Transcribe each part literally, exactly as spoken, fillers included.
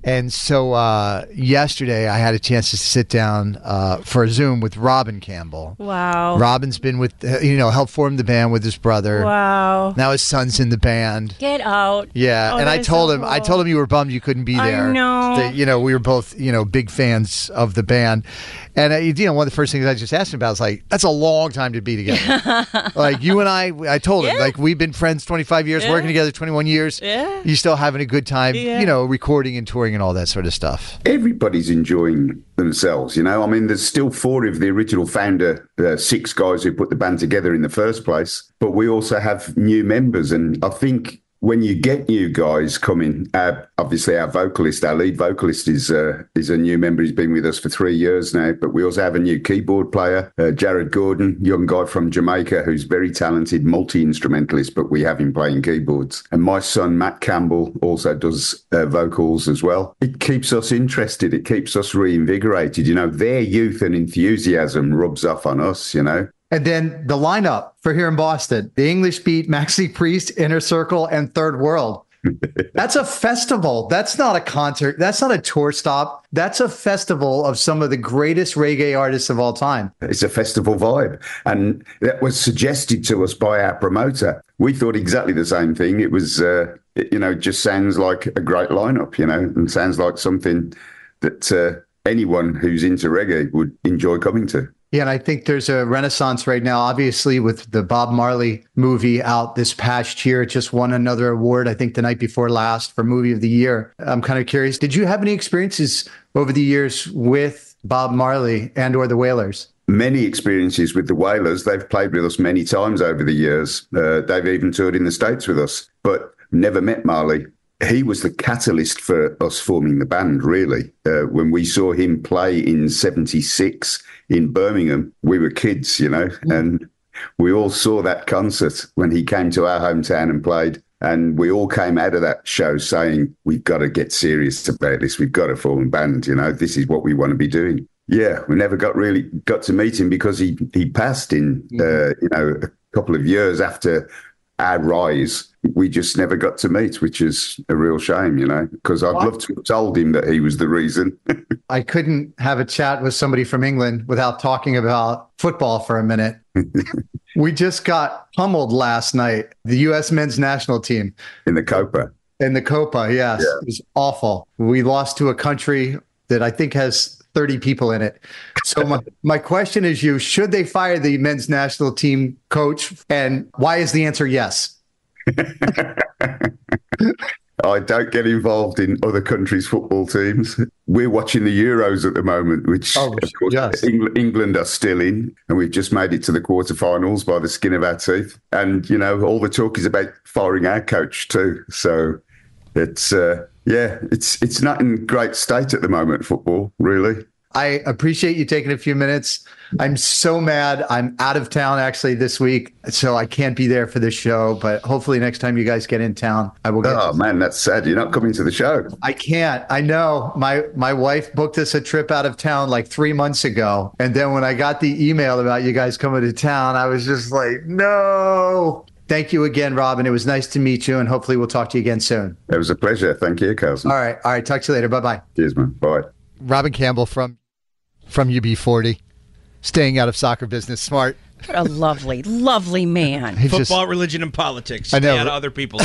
And so uh, yesterday I had a chance to sit down uh, for a Zoom with Robin Campbell. Wow. Robin's been with, uh, you know, helped form the band with his brother. Wow. Now his son's in the band. Get out. Yeah, Oh, and that I is told so him, cool. I told him you were bummed you couldn't be I there. know. That, you know, we were both, you know, big fans of the band. And, uh, you know, one of the first things I just asked him about was like, that's a long time to be together. Like, you and I, I told him, Yeah. like, we've been friends twenty-five years, Yeah. working together twenty-one years. Yeah. You still having a good time, Yeah. you know, recording and touring and all that sort of stuff. Everybody's enjoying themselves, you know. I mean, there's still four of the original founder, uh, six guys who put the band together in the first place, but we also have new members. And I think when you get new guys coming, uh, obviously our vocalist, our lead vocalist is uh, is a new member. He's been with us for three years now, but we also have a new keyboard player, uh, Jared Gordon, young guy from Jamaica who's very talented, multi-instrumentalist, but we have him playing keyboards. And my son, Matt Campbell, also does uh, vocals as well. It keeps us interested. It keeps us reinvigorated. You know, their youth and enthusiasm rubs off on us, you know. And then the lineup for here in Boston, the English Beat, Maxi Priest, Inner Circle, and Third World. That's a festival. That's not a concert. That's not a tour stop. That's a festival of some of the greatest reggae artists of all time. It's a festival vibe. And that was suggested to us by our promoter. We thought exactly the same thing. It was, uh, it, you know, just sounds like a great lineup, you know, and sounds like something that uh, anyone who's into reggae would enjoy coming to. Yeah, and I think there's a renaissance right now, obviously, with the Bob Marley movie out this past year. It just won another award, I think, the night before last for Movie of the Year. I'm kind of curious, did you have any experiences over the years with Bob Marley and or the Wailers? Many experiences with the Wailers. They've played with us many times over the years. Uh, they've even toured in the States with us, but never met Marley. He was the catalyst for us forming the band, really. Uh, when we saw him play in seventy-six in Birmingham, we were kids, you know, and we all saw that concert when he came to our hometown and played. And we all came out of that show saying, we've got to get serious about this. We've got to form a band, you know, this is what we want to be doing. Yeah, we never got really got to meet him because he, he passed in, uh, you know, a couple of years after our rise. We just never got to meet, which is a real shame, you know, because I'd love to have told him that he was the reason. I couldn't have a chat with somebody from England without talking about football for a minute. We just got pummeled last night, the U S men's national team. In the Copa. In the Copa, yes. Yeah. It was awful. We lost to a country that I think has thirty people in it. So my, my question is you, should they fire the men's national team coach? And why is the answer yes? I don't get involved in other countries' football teams. We're watching the Euros at the moment, which Oh, of course yes. Eng- England are still in, and we've just made it to the quarterfinals by the skin of our teeth. And, you know, all the talk is about firing our coach too. So it's, uh, yeah, it's it's not in great state at the moment, football, really. I appreciate you taking a few minutes. I'm so mad. I'm out of town actually this week, so I can't be there for this show. But hopefully next time you guys get in town, I will get. Oh, to- man, that's sad. You're not coming to the show. I can't. I know. My my wife booked us a trip out of town like three months ago, and then when I got the email about you guys coming to town, I was just like, no. Thank you again, Robin. It was nice to meet you, and hopefully we'll talk to you again soon. It was a pleasure. Thank you, Carlson. All right. All right. Talk to you later. Bye bye. Cheers, man. Bye. Robin Campbell from from U B forty, staying out of soccer business, smart. What a lovely, lovely man. He's Football, just- religion, and politics. I know. Stay out of other people's.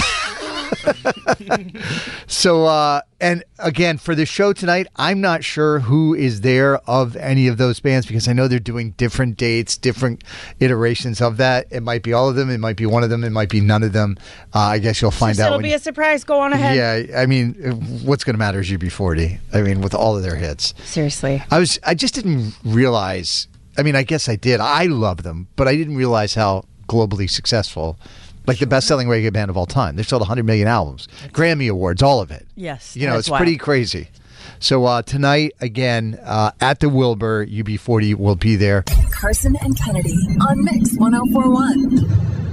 So, uh, and again, for the show tonight, I'm not sure who is there of any of those bands because I know they're doing different dates, different iterations of that. It might be all of them. It might be one of them. It might be none of them. Uh, I guess you'll find out. It'll when be you- a surprise. Go on ahead. Yeah, I mean, what's going to matter is U B forty. I mean, with all of their hits. Seriously. I was, I just didn't realize. I mean, I guess I did. I love them, but I didn't realize how globally successful. Like the best-selling reggae band of all time. They've sold one hundred million albums, Grammy Awards, all of it. Yes. You know, that's it's wild. pretty crazy. So uh, tonight, again, uh, at the Wilbur, U B forty will be there. Carson and Kennedy on Mix one oh four one.